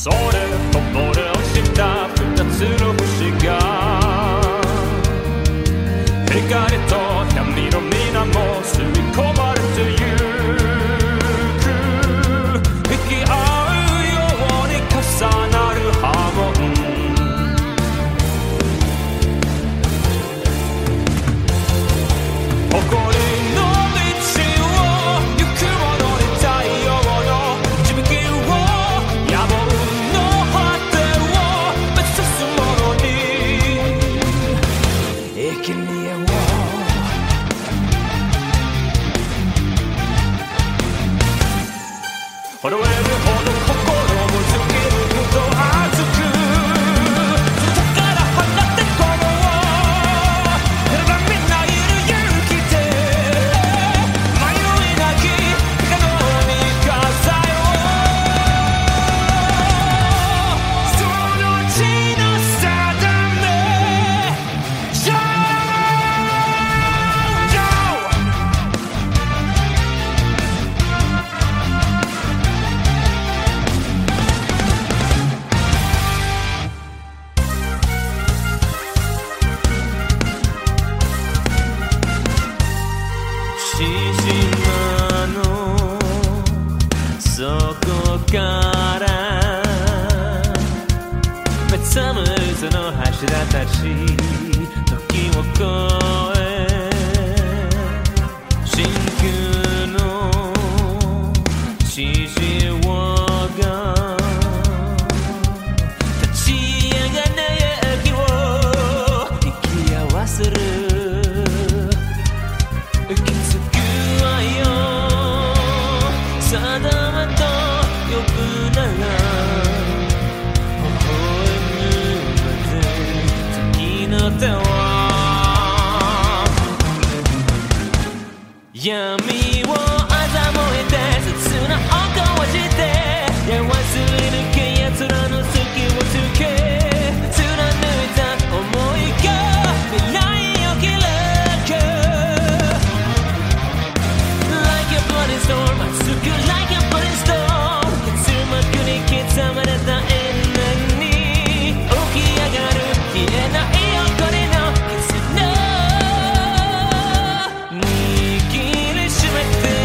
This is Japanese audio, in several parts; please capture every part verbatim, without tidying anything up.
それこぼれ落ちた二つの星が光と闇の水面吸い込まれてゆく引き合うように重なる波紋誇りの道を行く者に太陽の導きを野望の果てを目指す者に生贄を震えるほど心も尽きるほど熱く外から放ってこぼう選ばみんないる勇気で迷いなき不可能に飾よその地の定めジョージョ獅子島の底から目覚むその柱たち時を越え真空の獅子王が立ち上がる息を引き合わせる行き着くわよ定めと呼ぶなら微笑むまで次の手は闇を欺いて切な音をしてやわすり抜け奴らの隙をつけ貫いた想いが未来を開くStorm, I took you like a burning storm 結膜に刻まれた永遠に起き上がる消えない怒りの絆握りしめて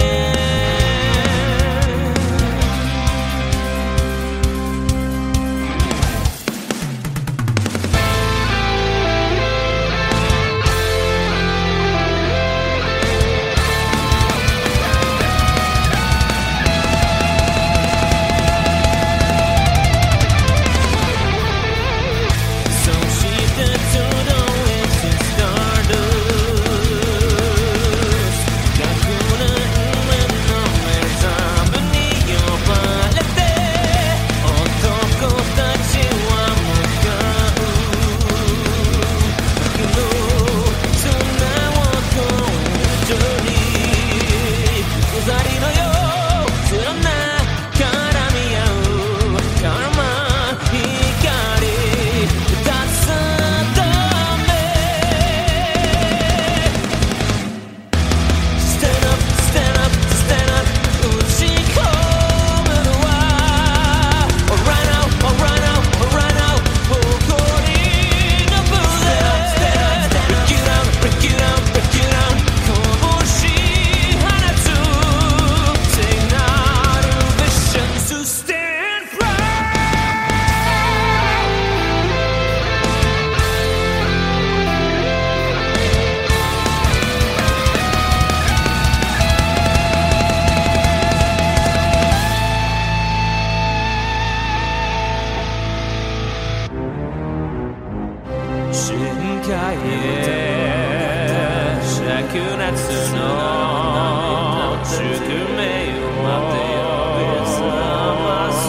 深海へ灼熱の宿命を覚ます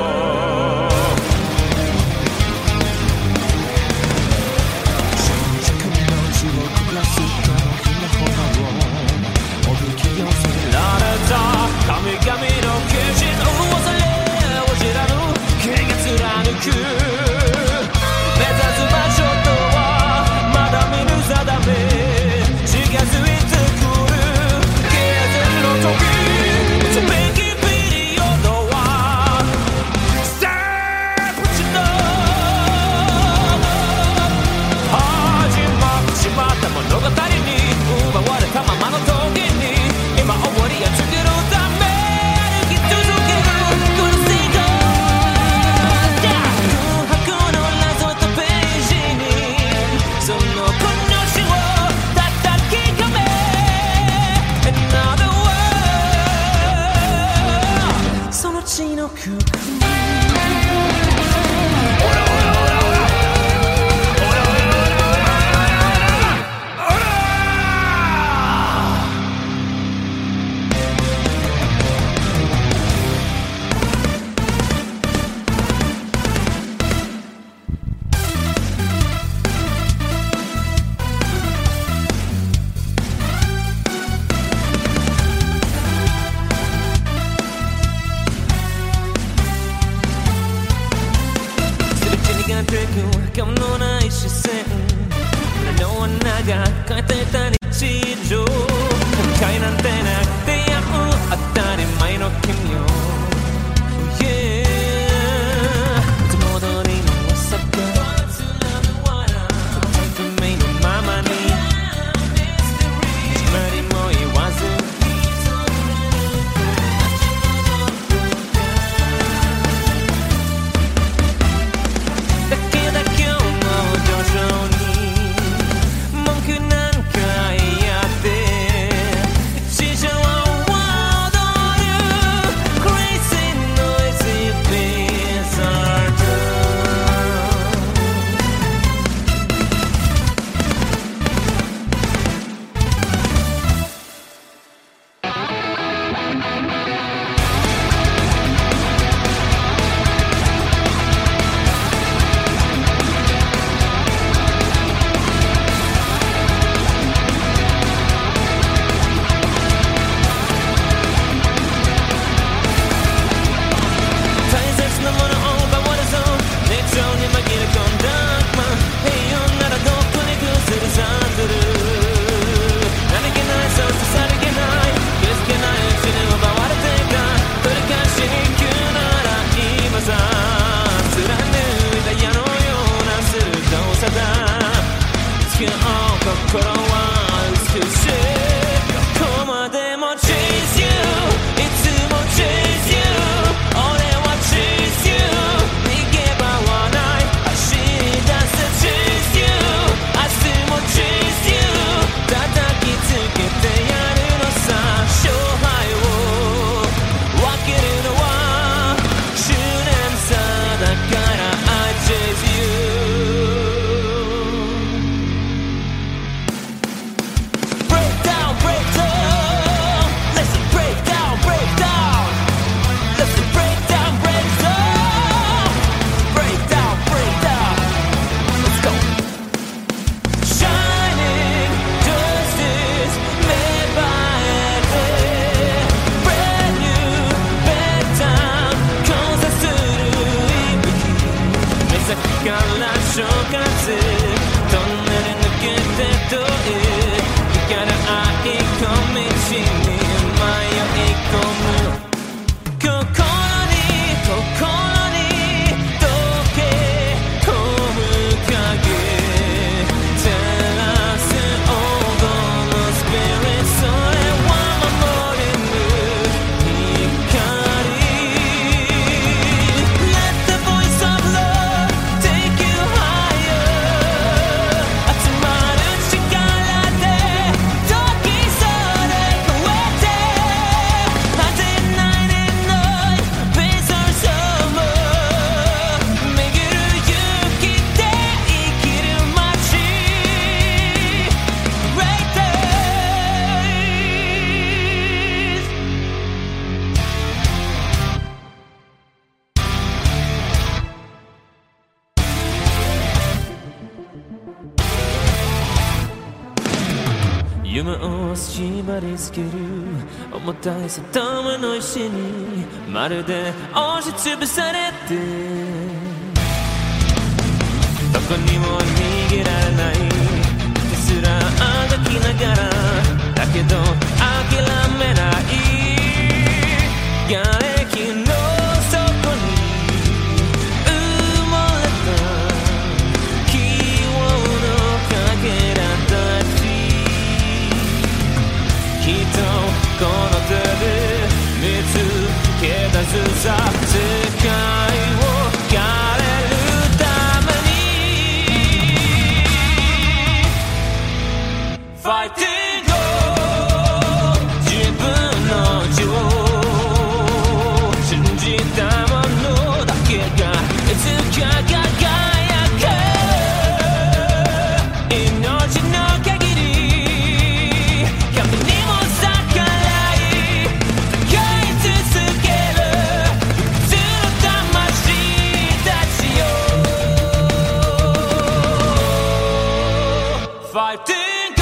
新宿の地をくらす手のひらほどをおびき寄せられた神々の巨人を恐れを知らぬ毛が貫く目指す場所とはまだ見ぬ定め近づいてくる経験の時導きピリオドは変えていた日常今回なんてなくてやむ当たり前の君よ、yeah、いつも通りの朝から運命のままに決まりも言わずだけだ今日も徐々に心は美しいどこまでも Chase you いつも Chase you 俺は Chase you 逃げ場はない走り出せ Chase you 明日も Chase you 叩きつけてやるのさ勝敗を分けるのは執念さだから I chase you正月トンネル抜けて遠い光る愛小道に迷い込む心に心に溶け込む影照らす王道のスピリットそれは守れぬ光 Let the voice of love take you夢を縛り付ける重たい定めの石にまるで押しつぶされてどこにも逃げられない手すらあがきながらだけど諦めない瓦礫の底に埋もれた希望のかけらたちきっとこの手で見つけ出すさ世界を変えるために Fighting on 自分の血を信じたものだけがいつか輝く命の限り神にも逆らい戦い続ける普通の魂たちよ Fighting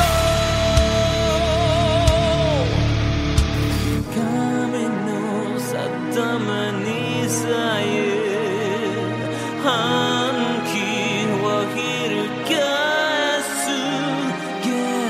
たまにさえ反旗を翻す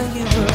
give her